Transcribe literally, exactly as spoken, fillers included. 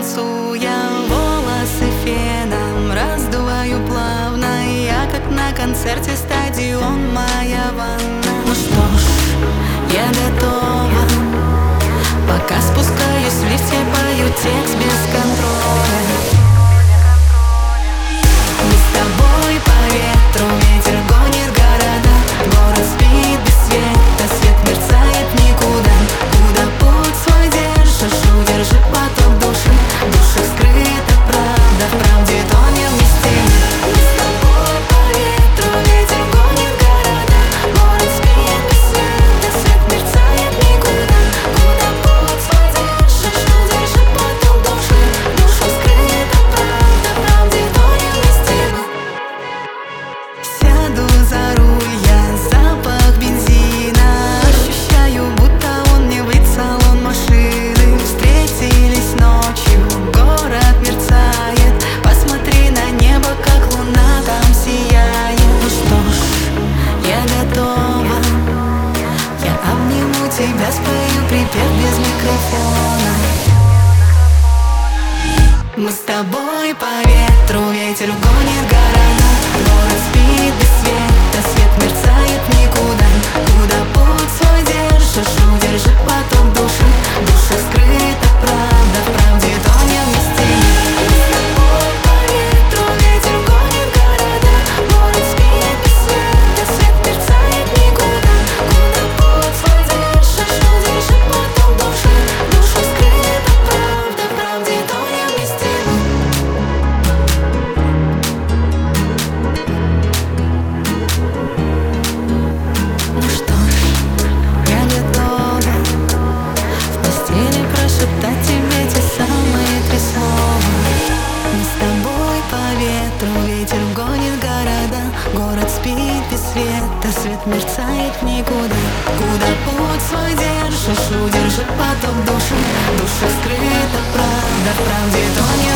лицу я волосы феном раздуваю плавно. Я как на концерте, стадион, моя ванна. Ну что ж, я готова. Пока спускаюсь в лифте, пою текст без контроля. Мы с тобой по ветру, ветер гонит города. Город спит без света, свет мерцает никуда. Куда путь свой держишь, удержи поток души. В душе скрыта правда, в правде тонем вместе. Мы с тобой по ветру, ветер гонит города. Город спит без света, свет мерцает никуда. Куда путь свой держишь, удержи поток души. В душе скрыта правда, в правде тонем вместе. Сяду за руль, я запах бензина ощущаю, будто он мне влит в салон машины. Встретились ночью, город мерцает. Посмотри на небо, как луна там сияет. Ну что ж, я готова. Я обниму тебя, спою припев без микрофона. Мы с тобой по ветру, ветер гонит города. Город спит без света, свет мерцает никуда. Куда путь свой держишь, удержи поток души. В душе скрыта правда, в правде тонем вместе. Мы с тобой по ветру, ветер гонит города. Город спит без света, свет мерцает никуда. Куда путь свой держишь, удержи поток души. В душе скрыта правда, в правде тонем вместе. Ну что ж, я готова в постели прошептать тебе те самые три слова. Мы с тобой по ветру, ветер гонит города. Город спит без света, свет мерцает никуда. Куда путь свой держишь, удержи поток души. В душе скрыта правда, в правде тонет.